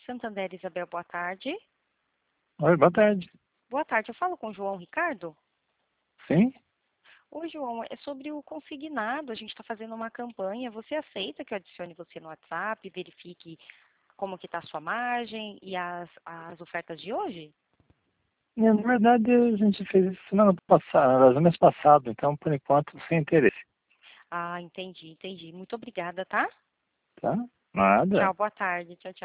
Santander, Isabel, boa tarde. Oi, boa tarde. Boa tarde, eu falo com o João Ricardo? Sim? Oi, João, é sobre o consignado, a gente está fazendo uma campanha, você aceita que eu adicione você no WhatsApp, verifique como que está a sua margem e as ofertas de hoje? Na verdade, a gente fez isso semana passada, mês passado, então, por enquanto, sem interesse, Ah, entendi. Muito obrigada, tá? tá? Nada. Tchau, boa tarde. Tchau, tchau.